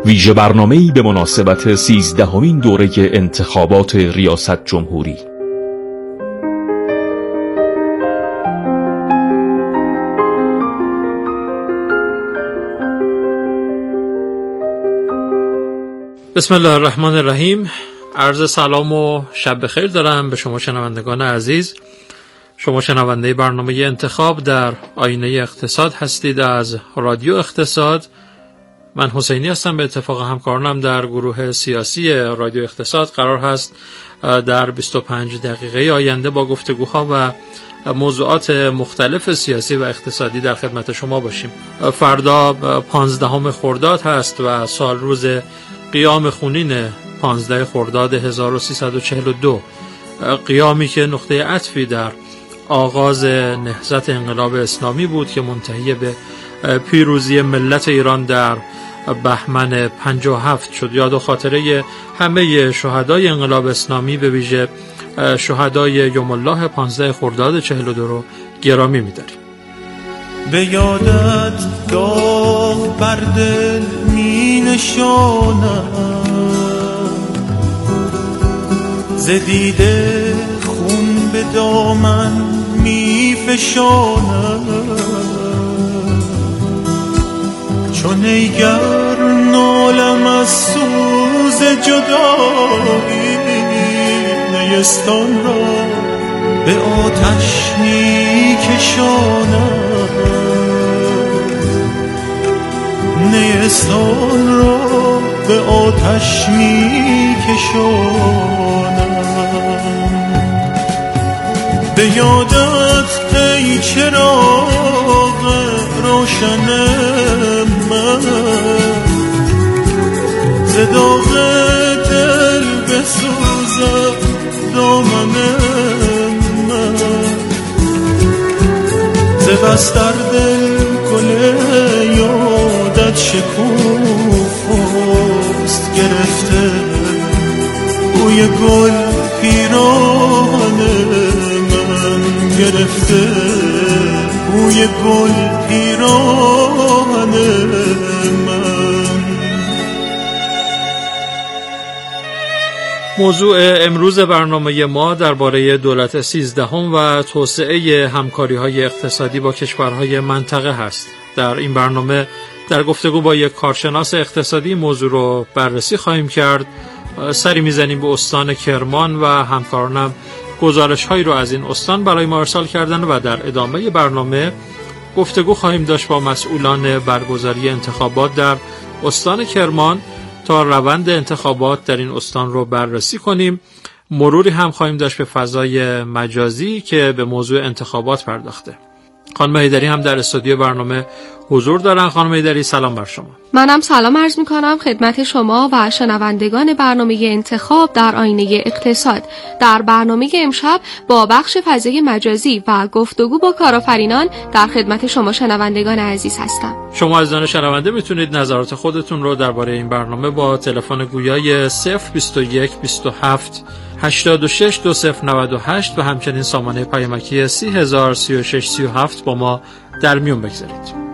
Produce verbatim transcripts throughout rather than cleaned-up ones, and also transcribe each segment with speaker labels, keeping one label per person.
Speaker 1: ویژه برنامه‌ای به مناسبت سیزدهمین دوره انتخابات ریاست جمهوری.
Speaker 2: بسم الله الرحمن الرحیم. عرض سلام و شب بخیر دارم به شما شنوندگان عزیز. شما شنونده برنامه انتخاب در آینه اقتصاد هستید از رادیو اقتصاد. من حسینی هستم. به اتفاق همکارانم در گروه سیاسی رادیو اقتصاد قرار هست در بیست و پنج دقیقه آینده با گفتگوها و موضوعات مختلف سیاسی و اقتصادی در خدمت شما باشیم. فردا پانزدهم خرداد هست و سال روز قیام خونین پانزده خرداد هزار و سیصد و چهل و دو، قیامی که نقطه عطفی در آغاز نهضت انقلاب اسلامی بود که منتهی به پیروزی ملت ایران در بهمن پنجاه و هفت شد. یاد و خاطره همه شهدای انقلاب اسلامی به ویژه شهدای یوم الله پانزده خرداد چهل و دو رو گرامی می‌داریم.
Speaker 3: به یادت داغ بر دل می نشانم، ز دیده خون به دامن می فشانم، چون ایگر نالم از سوز جدایی، نیستان را به آتش می کشانم، نیستان را به آتش می کشانم. به یادت ای چراغ روشن من، ز داغ دل بسوزد دامن من، ز بستر دل گل یادت شکوفاست گرفته، بوی گل پیراهن من گرفته، بوی گل پیراهن من.
Speaker 2: موضوع امروز برنامه ما درباره دولت سیزدهم و توسعه همکاری‌های اقتصادی با کشورهای منطقه هست. در این برنامه در گفتگو با یک کارشناس اقتصادی موضوع رو بررسی خواهیم کرد. سری میزنیم به استان کرمان و همکارانم گزارش‌هایی رو از این استان برای ما ارسال کردن و در ادامه برنامه گفتگو خواهیم داشت با مسئولان برگزاری انتخابات در استان کرمان تا روند انتخابات در این استان رو بررسی کنیم. مروری هم خواهیم داشت به فضای مجازی که به موضوع انتخابات پرداخته. خانم حیدری هم در استودیو برنامه حضور دارن. خانم حیدری سلام بر شما.
Speaker 4: منم سلام عرض می کنم خدمت شما و شنوندگان برنامه انتخاب در آینه اقتصاد. در برنامه امشب با بخش فضای مجازی و گفتگو با کارآفرینان در خدمت شما شنوندگان عزیز هستم.
Speaker 2: شما عزیزان شنونده میتونید نظرات خودتون رو درباره این برنامه با تلفن گویای صفر بیست و یک بیست و هفت هشتاد و شش دو صفر نود و هشت و همچنین سامانه پیامکی سی هزار سی و شش سی و هفت با ما در میون بگذارید.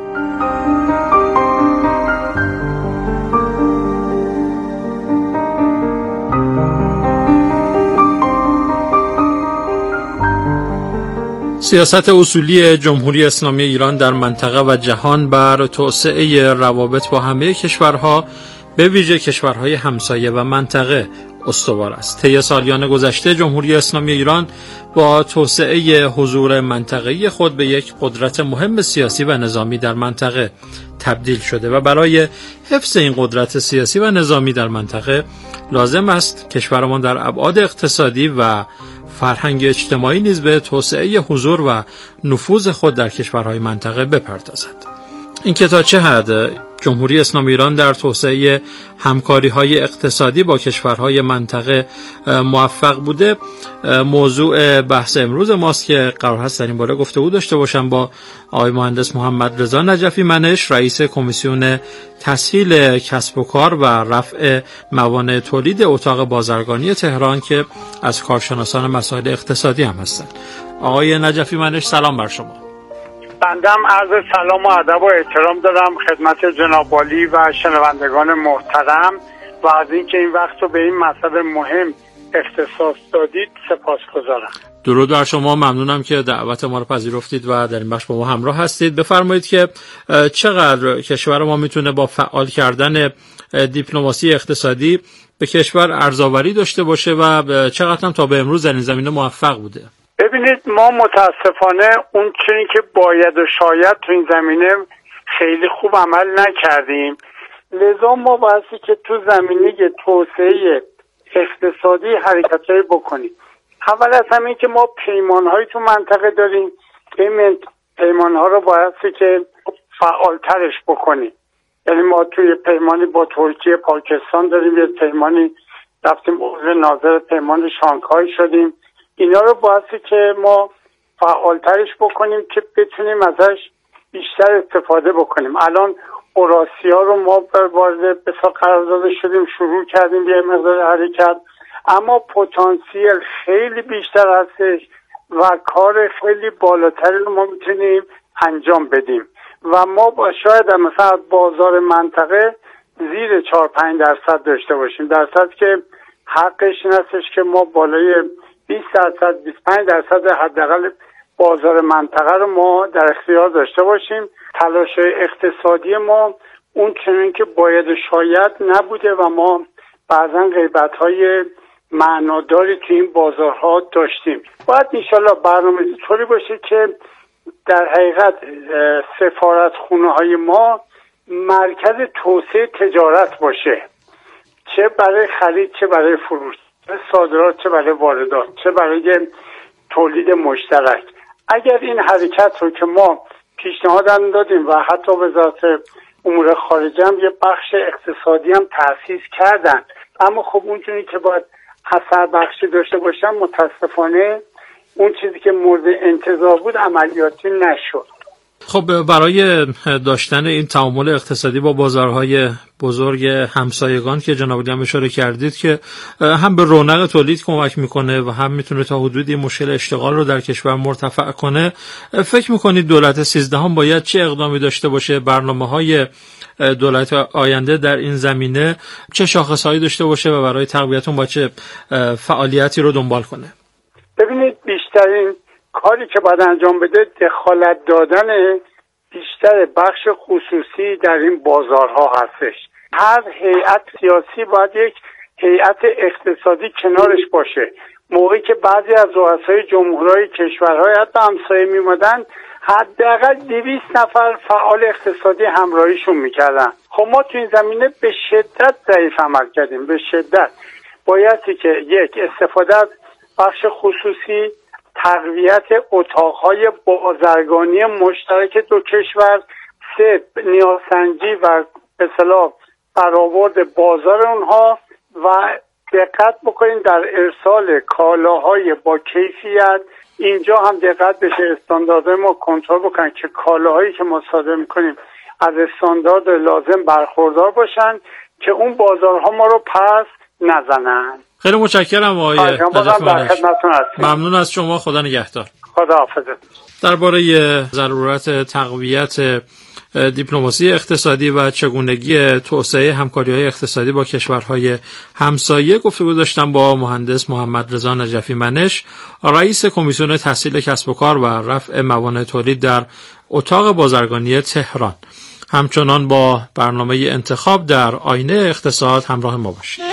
Speaker 2: سیاست اصولی جمهوری اسلامی ایران در منطقه و جهان بر توسعه روابط با همه کشورها به ویژه کشورهای همسایه و منطقه استوار است. طی سالیان گذشته جمهوری اسلامی ایران با توسعه حضور منطقه‌ای خود به یک قدرت مهم سیاسی و نظامی در منطقه تبدیل شده و برای حفظ این قدرت سیاسی و نظامی در منطقه لازم است کشورمان در ابعاد اقتصادی و فرهنگ اجتماعی نیز به توسعه حضور و نفوذ خود در کشورهای منطقه بپردازد. این که تا چه حد جمهوری اسلامی ایران در توسعه همکاری‌های اقتصادی با کشورهای منطقه موفق بوده موضوع بحث امروز ماست که قرار هست در این باره گفتگو داشته باشم با آقای مهندس محمد رضا نجفی منش، رئیس کمیسیون تسهیل کسب و کار و رفع موانع تولید اتاق بازرگانی تهران که از کارشناسان مسائل اقتصادی هم هستند. آقای نجفی منش سلام بر شما.
Speaker 5: بنده هم عرض سلام و ادب و احترام دارم خدمت جناب عالی و شنوندگان محترم و از اینکه این وقت رو به این مطلب مهم اختصاص دادید سپاسگزارم.
Speaker 2: درود بر شما، ممنونم که دعوت ما رو پذیرفتید و در این بخش با ما همراه هستید. بفرمایید که چقدر کشور ما میتونه با فعال کردن دیپلماسی اقتصادی به کشور ارزآوری داشته باشه و چقدر هم تا به امروز در این زمینه موفق بوده؟
Speaker 5: ببینید، ما متاسفانه اون چیزی که باید و شاید تو این زمینه خیلی خوب عمل نکردیم، لذا ما بایستی که تو زمینه توسعه اقتصادی حرکت‌هایی بکنیم. اول از همه این که ما پیمان‌هایی تو منطقه داریم، این پیمان‌ها رو بایستی که فعالترش بکنیم. یعنی ما توی پیمانی با ترکیه پاکستان داریم، یه پیمانی رفتیم عضو ناظر پیمان شانگهای شدیم. اینا رو بایستی که ما فعالترش بکنیم که بتونیم ازش بیشتر استفاده بکنیم. الان اوراسیا رو ما وارد بسا قرار داده شدیم، شروع کردیم یه مقدار حرکت، اما پتانسیل خیلی بیشتر هستش و کار خیلی بالاتری رو ما میتونیم انجام بدیم و ما با شاید مثلا بازار منطقه زیر چهار پنج درصد داشته باشیم، درصد که حقش این هستش که ما بالای بیست درصد بیست و پنج درصد حداقل بازار منطقه رو ما در اختیار داشته باشیم. تلاش اقتصادی ما اون چنین که باید شاید نبوده و ما بعضا غیبت‌های معناداری تو این بازارها داشتیم. باید انشالله برنامه طوری باشه که در حقیقت سفارتخونه‌های ما مرکز توسعه تجارت باشه، چه برای خرید چه برای فروش، چه صادرات چه برای واردات، چه برای تولید مشترک. اگر این حرکت رو که ما پیشنهاد دادیم و حتی وزارت امور خارجه هم یه بخش اقتصادی هم تأسیس کردن، اما خب اونجوری که باید اثر بخشی داشته باشن متاسفانه اون چیزی که مورد انتظار بود عملیاتی نشد.
Speaker 2: خب برای داشتن این تعامل اقتصادی با بازارهای بزرگ همسایگان که جناب عالی هم اشاره کردید که هم به رونق تولید کمک میکنه و هم میتونه تا حدودی مشکل اشتغال رو در کشور مرتفع کنه، فکر میکنید دولت سیزدهم باید چه اقدامی داشته باشه؟ برنامه‌های دولت آینده در این زمینه چه شاخصهایی داشته باشه و برای تقویتون با چه فعالیتی رو دنبال کنه؟
Speaker 5: ببینید، بیشترین کاری که باید انجام بده دخالت دادن بیشتر بخش خصوصی در این بازارها هستش. هر هیئت سیاسی باید یک هیئت اقتصادی کنارش باشه. موقعی که بعضی از رؤسای جمهورهای کشورهای حتی همسایه میمدن، حداقل دویست نفر فعال اقتصادی همراهیشون میکردن. خب ما تو این زمینه به شدت ضعیف عمل کردیم، به شدت. بایستی که یک استفاده از بخش خصوصی، تقویت اتاقهای بازرگانی مشترک دو کشور، سه نیازسنجی و به اصطلاح برآورد بازار اونها و دقت بکنیم در ارسال کالاهای با کیفیت. اینجا هم دقت بشه استانداردهای ما کنترل بکنن که کالاهایی که ما صادر میکنیم از استاندارد لازم برخوردار باشن که اون بازارها ما رو پس نزنن.
Speaker 2: خیلی متشکرم آقای نجف منش. ممنون از شما، خدا نگهدار.
Speaker 5: خدا حافظت.
Speaker 2: درباره ضرورت تقویت دیپلماسی اقتصادی و چگونگی توسعه همکاری‌های اقتصادی با کشورهای همسایه گفتگو داشتم با مهندس محمد رضا نجفی منش، رئیس کمیسیون تسهیل کسب و کار و رفع موانع تولید در اتاق بازرگانی تهران. همچنان با برنامه انتخاب در آینه اقتصاد همراه ما باشید.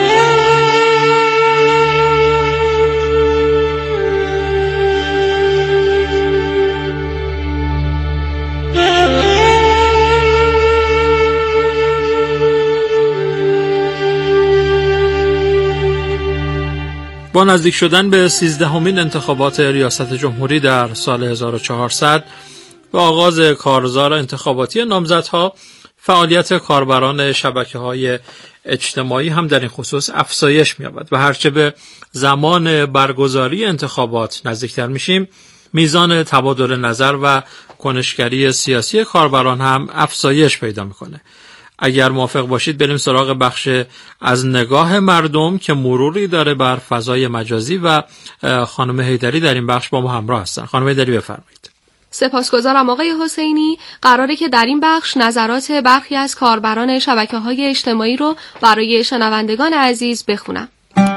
Speaker 2: با نزدیک شدن به سیزدهمین انتخابات ریاست جمهوری در سال هزار و چهارصد و آغاز کارزار انتخاباتی نامزدها، فعالیت کاربران شبکه‌های اجتماعی هم در این خصوص افزایش می‌یابد و هرچه به زمان برگزاری انتخابات نزدیکتر میشیم، میزان تبادل نظر و کنشگری سیاسی کاربران هم افزایش پیدا میکنه. اگر موافق باشید بریم سراغ بخش از نگاه مردم که مروری داره بر فضای مجازی و خانم حیدری در این بخش با ما همراه هستن. خانم حیدری بفرمایید.
Speaker 4: سپاسگزارم آقای حسینی. قراره که در این بخش نظرات برخی از کاربران شبکه‌های اجتماعی رو برای شنوندگان عزیز بخونم.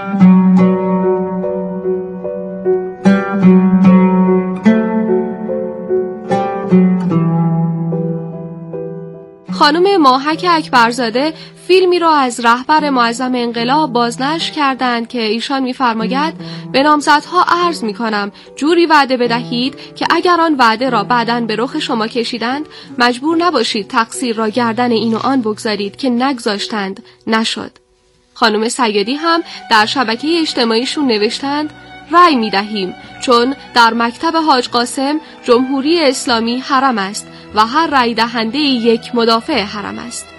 Speaker 4: خانم ماهک اکبرزاده فیلمی را از رهبر معظم انقلاب بازنشر کردند که ایشان می‌فرماید به نامزدها عرض می‌کنم جوری وعده بدهید که اگر آن وعده را بعداً به رخ شما کشیدند مجبور نباشید تقصیر را گردن این و آن بگذارید که نگذاشتند نشد. خانم سیدی هم در شبکه اجتماعیشون نوشتند رأی می‌دهیم چون در مکتب حاج قاسم جمهوری اسلامی حرم است و هر رأی دهنده یک مدافع حرم است.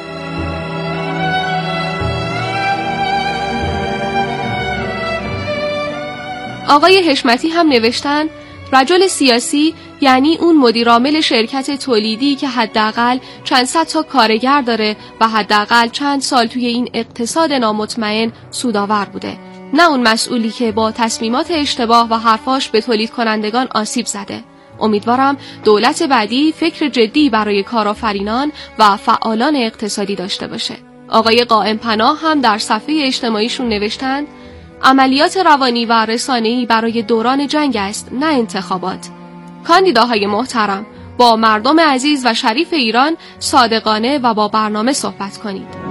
Speaker 4: آقای حشمتی هم نوشتن رجل سیاسی یعنی اون مدیرعامل شرکت تولیدی که حداقل چند صد تا کارگر داره و حداقل چند سال توی این اقتصاد نامطمئن سودآور بوده، نه اون مسئولی که با تصمیمات اشتباه و حرفاش به تولید کنندگان آسیب زده. امیدوارم دولت بعدی فکر جدی برای کارآفرینان و فعالان اقتصادی داشته باشه. آقای قائم پناه هم در صفحه اجتماعیشون نوشتند عملیات روانی و رسانه‌ای برای دوران جنگ است، نه انتخابات. کاندیداهای محترم، با مردم عزیز و شریف ایران صادقانه و با برنامه صحبت کنید.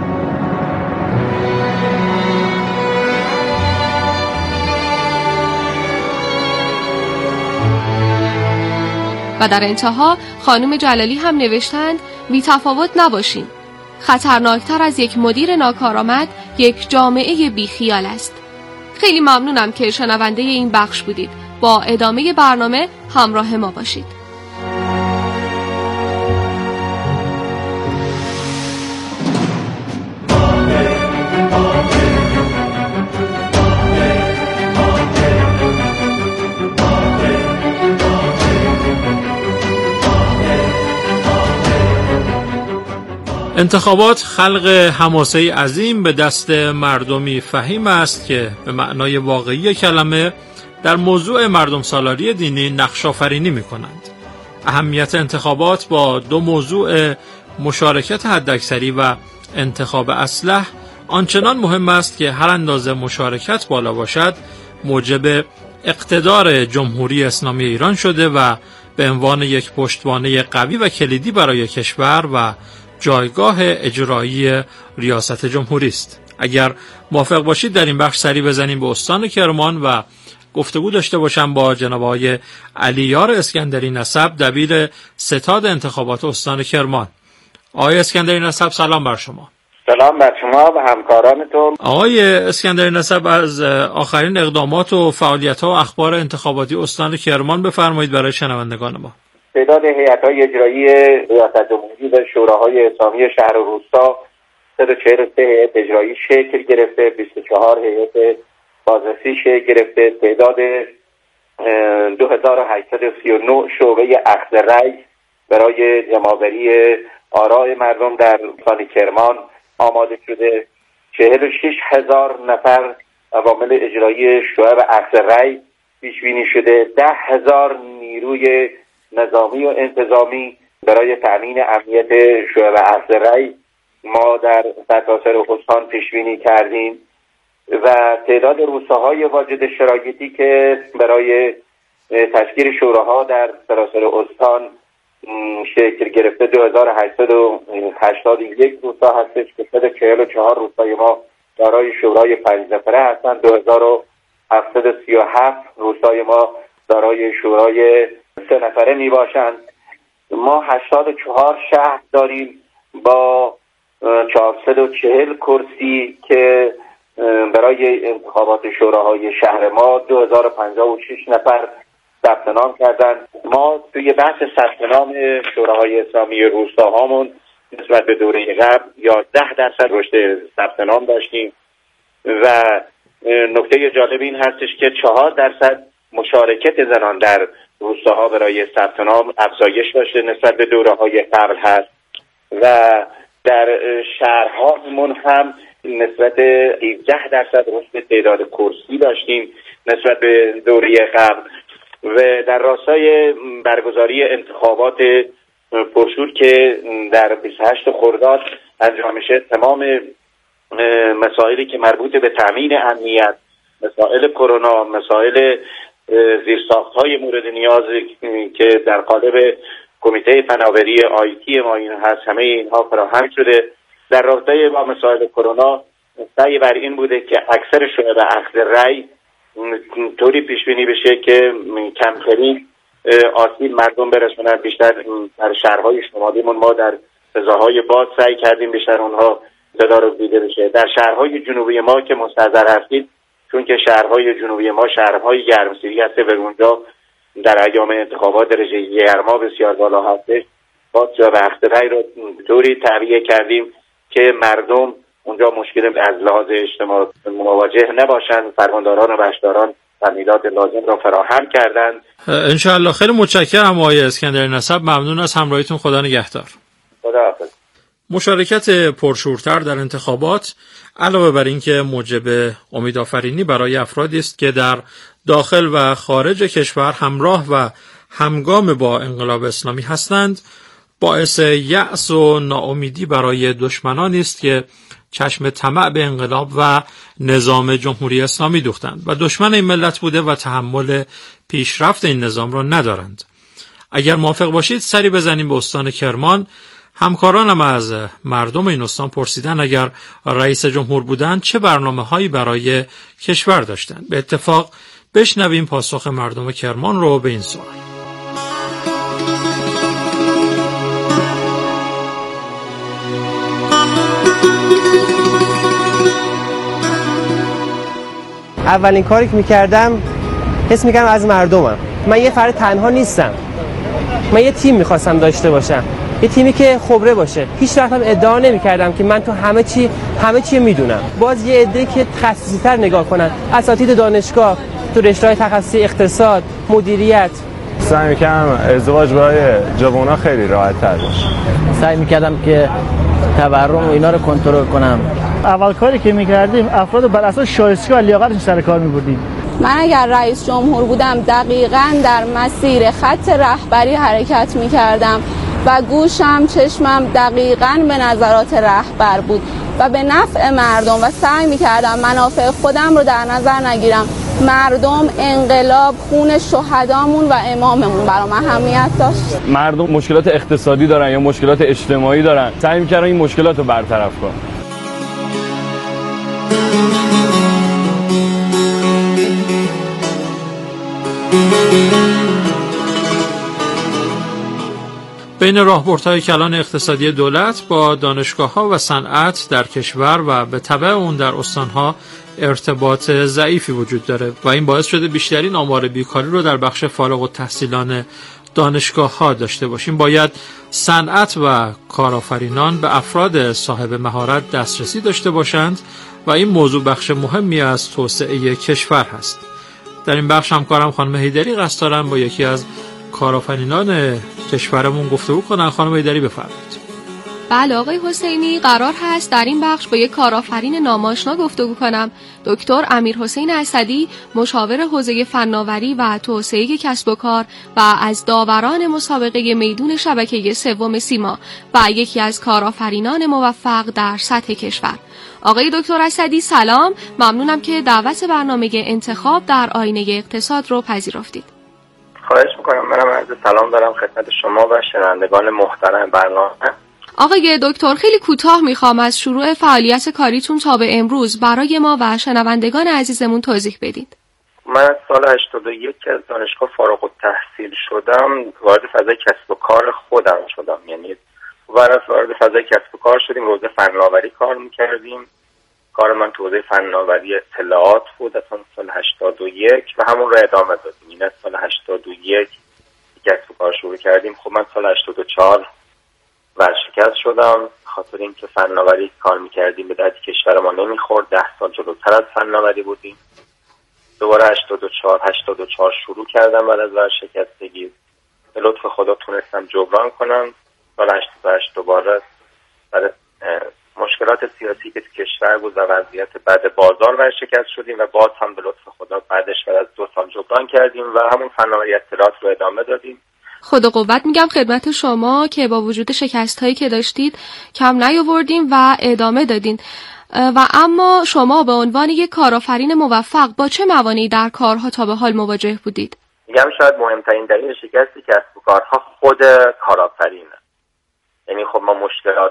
Speaker 4: و در انتها خانم جلالی هم نوشتند بی تفاوت نباشیم. خطرناکتر از یک مدیر ناکارآمد یک جامعه بیخیال است. خیلی ممنونم که شنونده این بخش بودید. با ادامه برنامه همراه ما باشید.
Speaker 2: انتخابات خلق حماسه عظیم به دست مردمی فهیم است که به معنای واقعی کلمه در موضوع مردم سالاری دینی نقش آفرینی می کنند. اهمیت انتخابات با دو موضوع مشارکت حداکثری و انتخاب اصلح آنچنان مهم است که هر اندازه مشارکت بالا باشد موجب اقتدار جمهوری اسلامی ایران شده و به عنوان یک پشتوانه قوی و کلیدی برای کشور و جایگاه اجرایی ریاست جمهوری است. اگر موافق باشید در این بخش سری بزنیم به استان کرمان و گفتگو داشته باشم با جناب آقای علیار اسکندری نسب، دبیر ستاد انتخابات استان کرمان. آقای اسکندری نسب سلام بر شما.
Speaker 6: سلام بر شما و همکارانتون.
Speaker 2: آقای اسکندری نسب، از آخرین اقدامات و فعالیت‌ها و اخبار انتخاباتی استان کرمان بفرمایید برای شنوندگان ما.
Speaker 6: تعداد هیئت‌های اجرایی ریاست جمهوری و شوراهای اسلامی شهر و روستا صد و چهل و سه هیئت اجرایی شکل گرفته، بیست و چهار هیئت بازرسی شکل گرفته، تعداد دو هزار و هشتصد و سی و نه شعبه اخذ رأی برای جمع‌آوری آراء مردم در استان کرمان آماده شده، چهل و شش هزار نفر عوامل اجرایی شعب اخذ رأی پیش بینی شده، ده هزار نیروی نظامی و انتظامی برای تأمین امنیت شعب اخذ رأی ما در سرتاسر استان پیش بینی کردیم و تعداد روستاهای واجد شرایطی که برای تشکیل شوراها در سراسر استان شکل گرفته دو هزار و هشتصد و هشتاد و یک روستا هستش که صد و چهل و چهار روستای ما دارای شورای پنج نفره هستند، دو هزار و هفتصد و سی و هفت روستای ما دارای شورای سه نفره می باشند. ما هشتاد و چهار شهر داریم با چهارصد و چهل کرسی که برای انتخابات شوراهای شهر ما دو هزار و پنجاه و شش نفر ثبت نام کردند. ما توی بحث ثبت نام شوراهای اسلامی روستاهامون نسبت به دوره قبل یازده درصد رشد ثبت نام داشتیم و نکته جالب این هستش که چهار درصد مشارکت زنان در روستاها برای ثبت نام افزایش داشته نسبت به دوره‌های قبل هست و در شهرهامون هم نسبت هفده درصد رشد تعداد کرسی داشتیم نسبت به دوره قبل و در راستای برگزاری انتخابات پرشور که در بیست و هشتم خرداد انجام میشه، تمام مسائلی که مربوط به تامین امنیت، مسائل کرونا، مسائل زیرساخت‌های مورد نیاز که در قالب کمیته فناوری آیتی ما این هست، همه اینها فراهم شده. در رابطه با مسائل کرونا سعی بر این بوده که اکثر شده به اخذ رأی طوری پیش بینی بشه که کمترین آسیب مردم برسونن. بیشتر در شهرهای شمالیمون ما در فضاهای باز سعی کردیم بیشتر اونها صدا رو دیده بشه. در شهرهای جنوبی ما که مستحضر هستید، چون که شهرهای جنوبی ما شهرهای گرمسیری هسته و اونجا در ایام انتخابات درجه گرما بسیار بالا هستش، باز جا به اخذ رأی رو طوری تعبیه کردیم که مردم اونجا مشکل از لحاظ اجتماعی مواجه نباشن. فرمانداران و بخشداران تمهیدات لازم را فراهم کردند.
Speaker 2: انشاءالله. خیلی متشکرم آقای اسکندری نسب، ممنون از همراهیتون. خدا نگهدار.
Speaker 6: خداحافظ.
Speaker 2: مشارکت پرشورتر در انتخابات علاوه بر این که موجب امیدآفرینی برای افرادی است که در داخل و خارج کشور همراه و همگام با انقلاب اسلامی هستند، باعث یأس و ناامیدی برای دشمنانی است که چشم طمع به انقلاب و نظام جمهوری اسلامی دوختند و دشمن این ملت بوده و تحمل پیشرفت این نظام را ندارند. اگر موافق باشید سری بزنیم به استان کرمان. همکارانم از مردم این استان پرسیدن اگر رئیس جمهور بودند چه برنامه‌هایی برای کشور داشتند. به اتفاق بشنویم پاسخ مردم کرمان رو به این سوال.
Speaker 7: اولین کاری که میکردم حس میکردم از مردمم. من یه فرد تنها نیستم. من یه تیم میخواستم داشته باشم. یه تیمی که خبره باشه. هیچ وقت هم ادعا نمیکردم که من تو همه چی همه چی میدونم. باز یه عده که تخصصی‌تر نگاه کنن. اساتید دانشگاه تو رشته‌های تخصصی اقتصاد، مدیریت.
Speaker 8: سعی میکردم ازدواج برای جوونا خیلی راحت‌تر باشه.
Speaker 9: سعی میکردم که تورم و اینا رو کنترل کنم.
Speaker 10: اول کاری که میکردیم افراد بر اساس شایستگی و لیاقتشون سر کار میبردیم.
Speaker 11: من اگر رئیس جمهور بودم دقیقاً در مسیر خط رهبری حرکت میکردم و گوشم چشمم دقیقاً به نظرات رهبر بود و به نفع مردم و سعی میکردم منافع خودم رو در نظر نگیرم. مردم، انقلاب، خون شهدامون و اماممون برام اهمیت داشت.
Speaker 8: مردم مشکلات اقتصادی دارن یا مشکلات اجتماعی دارن، سعی میکردم این مشکلات رو برطرف کنم.
Speaker 2: بین راهبردهای کلان اقتصادی دولت با دانشگاه‌ها و صنعت در کشور و به تبع اون در استان‌ها ارتباط ضعیفی وجود داره و این باعث شده بیشترین آمار بیکاری رو در بخش فارغ التحصیلان دانشگاه‌ها داشته باشیم. باید صنعت و کارآفرینان به افراد صاحب مهارت دسترسی داشته باشند و این موضوع بخش مهمی از توسعه کشور هست. در این بخش همکارم خانم حیدری قصد دارن با یکی از کارآفرینان کشورمون گفتگو کنن. خانم حیدری بفرمایید.
Speaker 4: بله آقای حسینی، قرار هست در این بخش با یک کارآفرین ناماشنا گفتگو کنم. دکتر امیرحسین اسدی، مشاور حوزه فناوری و توسعه کسب و کار و از داوران مسابقه میدون شبکه سوم سیما و یکی از کارآفرینان موفق در سطح کشور. آقای دکتر اسدی سلام، ممنونم که دعوت برنامه انتخاب در آینه اقتصاد رو پذیرفتید.
Speaker 6: خواهش میکنم. منم عرض سلام دارم خدمت شما و شنوندگان محترم برنامه.
Speaker 4: آقای دکتر خیلی کوتاه میخوام از شروع فعالیت کاریتون تا به امروز برای ما و شنوندگان عزیزمون توضیح بدید.
Speaker 6: من از سال هشتاد و یک که از دانشگاه فارغ التحصیل شدم وارد فضای کسب و کار خودم شدم. یعنی وارد وارد فضای کسب و کار شدیم، حوزه فناوری کار میکردیم. کار من تو حوزه فناوری اطلاعات بود از سال هشتاد و یک و همون رو ادامه دادیم. این از سال هشتاد و یک کسب و کار شروع کردیم. خب من سال هشتاد و چهار ورشکست شدم خاطر اینکه فناوری کار میکردیم به درد کشور ما نمیخورد. ده سال جلوتر از فناوری بودیم. دوباره هشتاد و چهار هشتاد و چهار شروع کردم بعد از ورشکستگی. به لطف خدا تونستم جبران کنم. سال هشتاد و هشت دوباره بعد مشکل مشکلات سیاسی که تو کشور بود و وضعیت بد بازار ورشکست شدیم و باز هم به لطف خدا بعدش بعد از دو سال جبران کردیم و همون فناوری اطلاعات رو ادامه دادیم.
Speaker 4: خدا قوت میگم خدمت شما که با وجود شکست هایی که داشتید کم نیاوردیم و ادامه دادین. و اما شما به عنوان یک کارآفرین موفق با چه موانعی در کارها تا به حال مواجه بودید؟
Speaker 6: میگم شاید مهمترین دلیل شکستی کسب و کارها خود کارآفرینه. یعنی خب ما مشکلات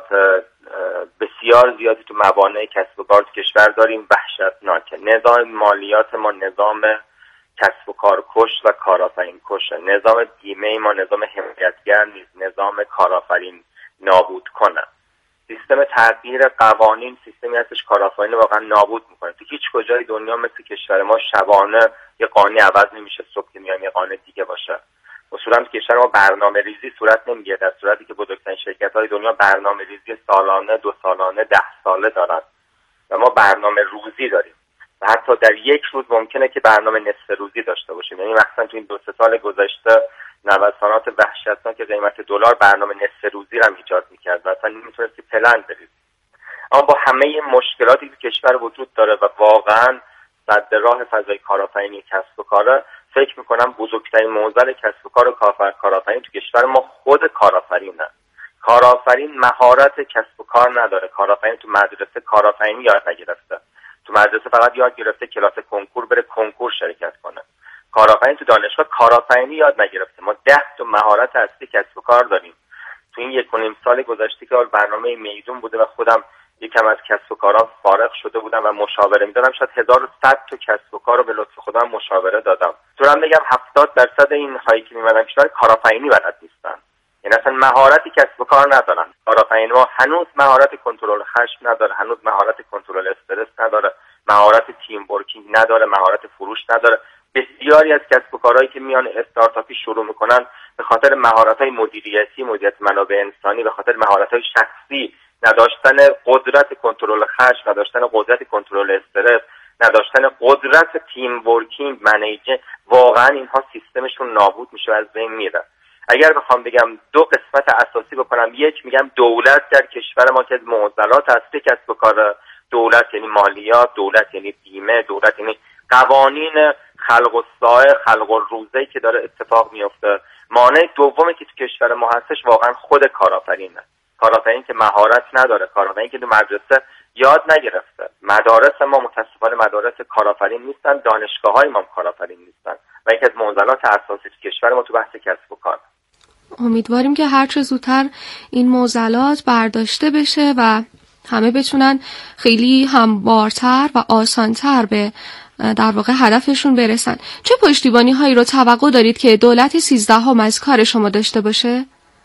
Speaker 6: بسیار زیادی تو موانع کسب و کار تو کشور داریم، وحشتناکه. نظام مالیات ما نظام کسب و کار کش و کارآفرین کشه. نظام بیمه ما نظام حمایتگر نیست، نظام کارآفرین نابود کنه. سیستم تغییر قوانین سیستمی هستش کارآفرین واقعا نابود میکنه. تو هیچ کجای دنیا مثل کشور ما شبانه یه قانونی عوض نمیشه، صبح که میایم یه قانون دیگه باشه. اصولا تو کشور ما برنامه ریزی صورت نمیگیره، در صورتی که بزرگترین شرکت‌های دنیا برنامه ریزی سالانه، دو سالانه، ده ساله دارن و ما برنامه روزی داریم و حتی در یک روز ممکنه که برنامه نصف روزی داشته باشیم. یعنی مثلا تو این دو سه سال گذشته نوسانات وحشتناک قیمت دلار برنامه نصف روزی رو ایجاد می‌کرد و اصلا نمی‌تونستی پلن برید. اما با همه این مشکلاتی که کشور وجود داره و واقعا صد راه فضای کارآفرینی کسب و کار، فکر میکنم بزرگترین معضل کسب و کار و کارآفرین تو کشور ما خود کارآفرینه. کارآفرین مهارت کسب و کار نداره. کارآفرین تو مدرسه کارآفرینی یاد نگرفته. تو مدرسه فقط یاد گرفته کلاس کنکور بره کنکور شرکت کنه. کارآفرین تو دانشگاه کارآفرینی یاد نگرفته. ما ده تا مهارت اصلی کسب و کار داریم. تو این یک و نیم سال گذشته که برنامه میدون بوده و خودم یکم از کسب و کارها فارغ شده بودم و مشاوره میدادم، شاید هزار و صد تا کسب و کار رو به لطف خدا مشاوره دادم. دارم بگم هفتاد درصد این هایی که میمدن کشور کارآفرینی بلد نیستن. یعنی اصلا مهارتی کسب و کار ندارن. کارآفرین ما هنوز مهارت کنترل خشم نداره، هنوز مهارت کنترل استرس نداره، مهارت تیم ورکینگ نداره، مهارت فروش نداره. بسیاری از کسب و کارهایی که میان استارتاپی شروع میکنن به خاطر مهارت‌های مدیریتی، مدیریت منابع انسانی، به خاطر مهارت‌های شخصی، نداشتن قدرت کنترل خشم، نداشتن قدرت کنترل استرس، نداشتن قدرت تیم ورکینگ، منیجینگ، واقعا اینها سیستمشون نابود میشه و از بین میره. اگر بخوام بگم دو قسمت اساسی بکنم، یک میگم دولت در کشور ما که از معضلات اصلی کسب و کار، دولت یعنی مالیات، دولت یعنی بیمه، دولت یعنی قوانین خلق و ساعه، خلق و روزه‌ای که داره اتفاق میفته. مانع دومی که تو کشور ما هستش واقعا خود کارآفرینه. کارآفرین که مهارت نداره، کارآفرین که تو مدرسه یاد نگرفته. مدارس ما متاسفانه مدارس کارآفرین نیستن، دانشگاه‌های ما کارآفرین نیستن و یکی از معضلات اساسی تو کشور ما تو بحث کسب و کار.
Speaker 4: امیدواریم که هر چه زودتر این معضلات برداشته بشه و همه بتونن خیلی هموارتر و آسانتر به در واقع هدفشون برسن. چه پشتیبانی هایی رو توقع دارید که دولت سیزدهم از کار شما داشته باشه؟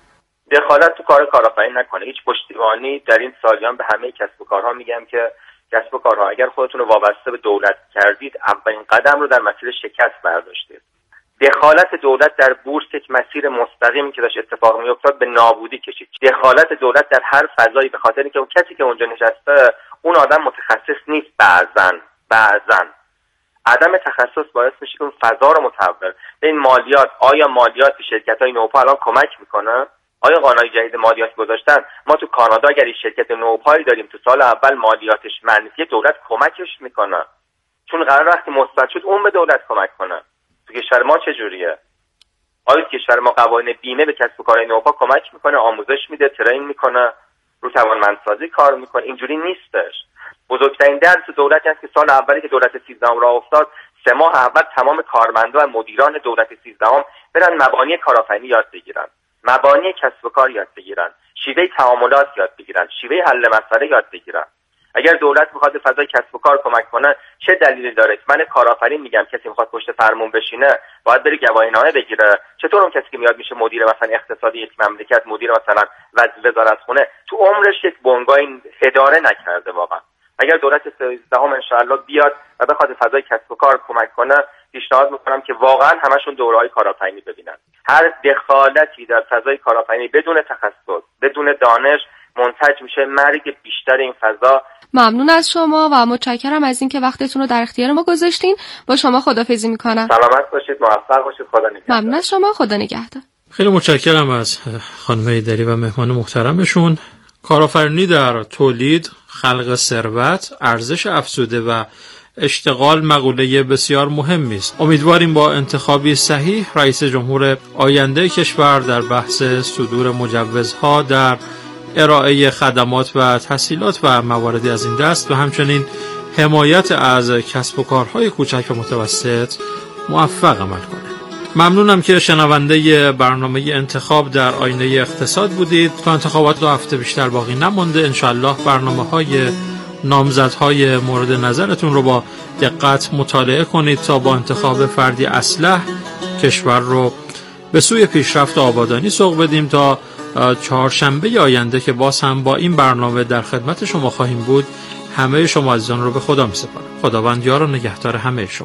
Speaker 6: دخالت تو کار کارآفرین نکنه. هیچ پشتیبانی در این سالیان به همه کسب و کارها میگم که کسب و کارها اگر خودتون رو وابسته به دولت کردید، اولین قدم رو در مسیر شکست برداشتید. دخالت دولت در بورس یک مسیر مستقیمی که داشت اتفاق میافتاد به نابودی کشید. دخالت دولت در هر فضایی به خاطر اینکه اون کسی که اونجا نشسته اون آدم متخصص نیست، بعضن بعضن عدم تخصص باعث میشه که اون فضا رو متحول. به این مالیات، آیا مالیات به شرکت‌های نوپا الان کمک میکنه؟ آیا قانون جدید مالیات گذاشتن؟ ما تو کانادا اگر این شرکت نوپایی داریم تو سال اول مالیاتش منفی، دولت کمکش میکنه، چون قرار وقتی مثبت شد اون به دولت کمک کنه. تو کشور ما چه جوریه؟ آیا تو کشور ما قوانین بیمه به کسب و کارهای نوپا کمک میکنه، آموزش میده، ترین میکنه، رو توانمندسازی کار میکنه؟ اینجوری نیستش. بزرگترین درس دولت هست که سال اولی که دولت سیزدهم راه افتاد، سه ماه اول تمام کارمندان و مدیران دولت سیزدهم برن مبانی کارآفرینی یاد بگیرن، مبانی کسب و کار یاد بگیرن، شیوه تعاملات یاد بگیرن، شیوه حل مسئله یاد بگیرن. اگر دولت میخواد به فضای کسب و کار کمک کنه، چه دلیلی داره؟ من کارآفرین میگم کسی میخواد پشت فرمون بشینه باید بره گواهینامه بگیره. چطور اون کسی که میاد میشه مدیر مثلا اقتصادی یک مملکت، مدیر مثلا وزارتخونه، تو عمرش یک بنگاه این اداره نکرده؟ واقعا اگر دولت سیزدهم ان شاءالله بیاد و بخواد فضای کسب و کار کمک کنه، پیشنهاد میکنم که واقعا همشون دوره‌های کارآفرینی ببینن. هر دخالتی در فضای کارآفرینی بدون تخصص، بدون دانش، منتج میشه مرگ بیشتر این فضا.
Speaker 4: ممنون از شما و متشکرم از اینکه وقتتون رو در اختیار ما گذاشتین. با شما خداحافظی میکنم.
Speaker 6: سلامت باشید، موفق باشید، خدا نگهدار.
Speaker 4: ممنون از شما، خدا نگهدار.
Speaker 2: خیلی متشکرم از خانم ایدری و مهمان محترمشون. کارآفرینی در تولید، خلق ثروت، ارزش افزوده و اشتغال مقوله بسیار مهمی است. امیدواریم با انتخابی صحیح رئیس جمهور آینده کشور در بحث صدور مجوزها در ارائه خدمات و تسهیلات و مواردی از این دست و همچنین حمایت از کسب و کارهای کوچک و متوسط موفق عمل کنه. ممنونم که شنونده برنامه انتخاب در آینه اقتصاد بودید. تا انتخابات دو هفته بیشتر باقی نمانده. انشالله برنامه‌های نامزدهای مورد نظرتون رو با دقت مطالعه کنید تا با انتخاب فردی اصلح کشور رو به سوی پیشرفت و آبادانی سوق بدیم. تا چهارشنبه آینده که باز هم با این برنامه در خدمت شما خواهیم بود، همه شما عزیزان رو به خدا می سپارم. خداوند یار و نگهدار همه شما.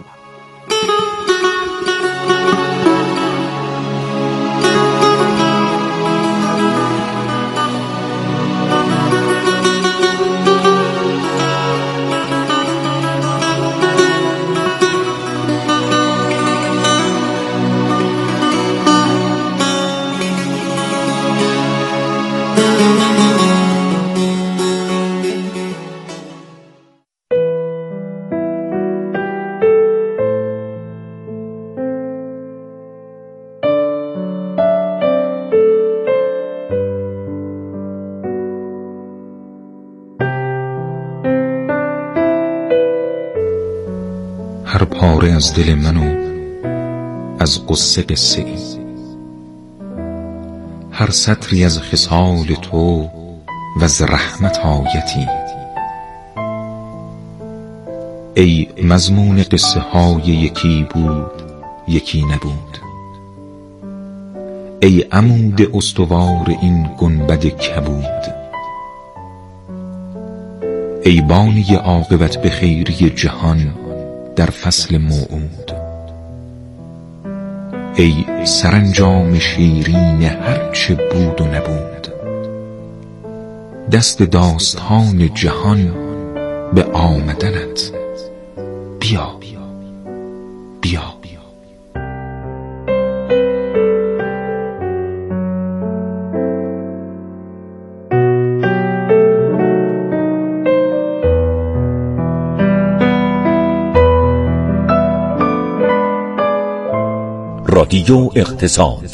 Speaker 12: هر پاره از دل منو از قصه قصه ای، هر سطری از خصال تو و از رحمت آیتی. ای مضمون قصه های یکی بود یکی نبود، ای عمود استوار این گنبد کبود، ای بانی عاقبت به خیری جهان در فصل موعود، ای سرانجام شیرین هرچه بود و نبود. دست داستان جهان به آمدنت، بیا بیا.
Speaker 13: رادیو اقتصاد.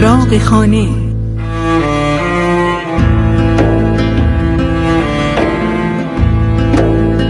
Speaker 14: چراغ خانه